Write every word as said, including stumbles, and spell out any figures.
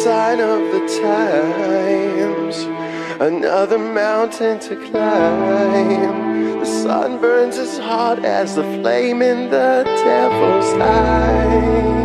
sign of the times, another mountain to climb. The sun burns as hot as the flame in the devil's eye.